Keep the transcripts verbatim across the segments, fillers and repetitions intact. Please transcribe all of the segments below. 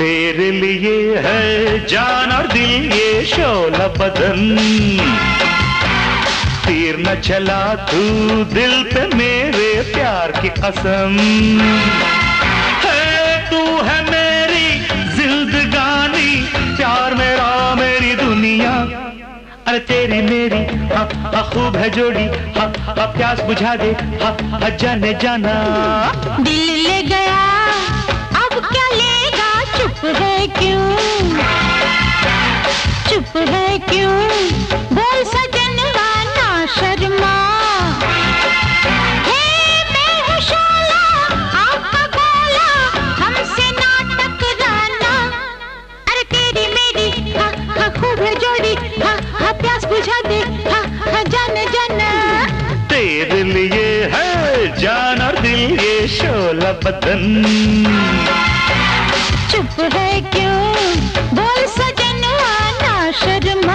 तेरे लिए है जान और दिल ये शोला बदन, तीर न चला तू दिल पे मेरे प्यार की कसम। है तू है मेरी जिंदगानी, प्यार मेरा मेरी दुनिया। अरे तेरी मेरी हाँ हाँ खूब है जोड़ी, हाँ हाँ प्यास बुझा दे, हाँ हाँ जाने जाना। दिल ले गया अब क्या लेगा, चुप है क्यों, चुप है क्यों, बोल सजनवा ना शर्मा। हे मैं हूँ शोला आपका गोला, हमसे ना टकराना। अरे तेरी मेरी हाँ हाँ खूब है जोड़ी, हाँ हाँ प्यास बुझा दे, हाँ हाँ जाने जाना। तेरे लिए है जान और दिल ये शोला बदन, चुप है क्यों, बोल सजनवा ना शर्मा।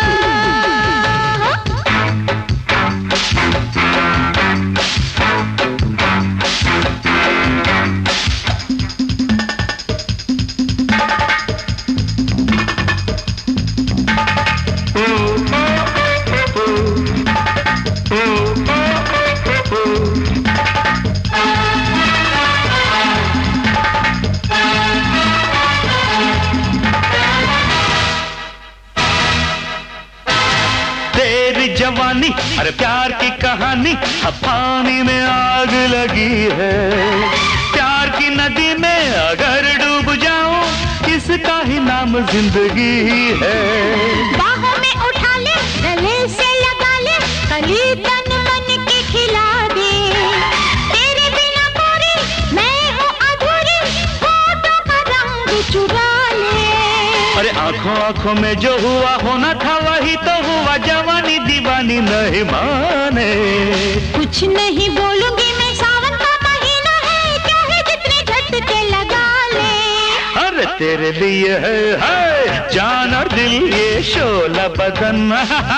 जवानी अरे प्यार की कहानी, अब पानी में आग लगी है। प्यार की नदी में अगर डूब जाऊं, इसका ही नाम जिंदगी है। बाहों में उठा ले, गले से लगा ले, कली तन मन के खिला दे। तेरे बिना पूरी मैं हूँ अधूरी, होठों का रंग चुरा ले। अरे आंखों आंखों में जो हुआ होना था वही तो हुआ, जवानी दीवानी नहीं माने। कुछ नहीं बोलूंगी मैं, सावन का महीना है, क्या है जितने झटके लगा ले। अरे तेरे लिए है, है जान और दिल ये शोला बदन।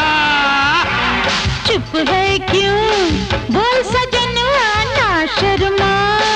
चुप है क्यों, बोल सजनवा ना शर्मा।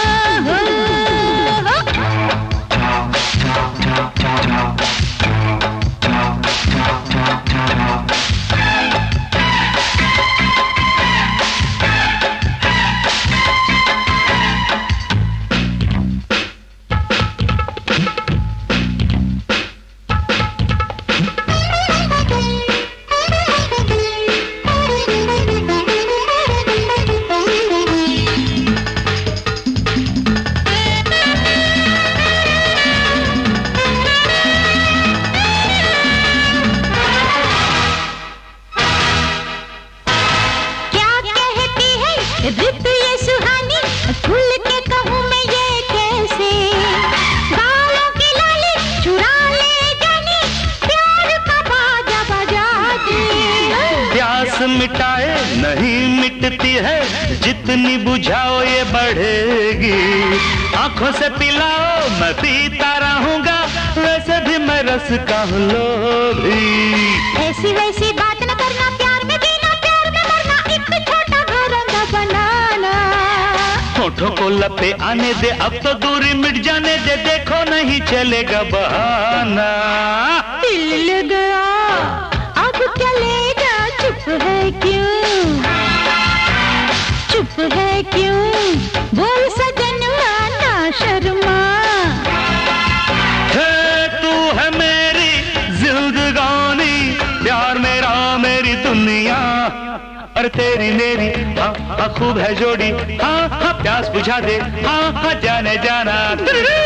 रित ये सुहानी, खुल के कहूँ मैं ये कैसे। गालों की लाली चुरा ले जानी, प्यार का बाजा बजा दे। प्यास मिटाए नहीं मिटती है, जितनी बुझाओ ये बढ़ेगी। आंखों से पिलाओ मैं पीता रहूंगा, वैसे भी मैं रस का हूँ लोभी। ऐसी वैसी बात न करना, प्यार में जीना प्यार में मरना, एक छोटा घर न बनाना। होठों को लपे आने दे, अब तो दूरी मिट जाने दे, देखो नहीं चलेगा बहाना। दिल लग गया अब क्या लेगा, चुप है क्यों, चुप है क्यों, बोल सजनवा ना शर्मा। है तू है मेरी जिंदगानी, प्यार मेरा मेरी दुनिया। और तेरी मेरी हाँ हाँ खूब है जोड़ी, हाँ हाँ प्यास बुझा दे, हाँ हाँ जाने जाना।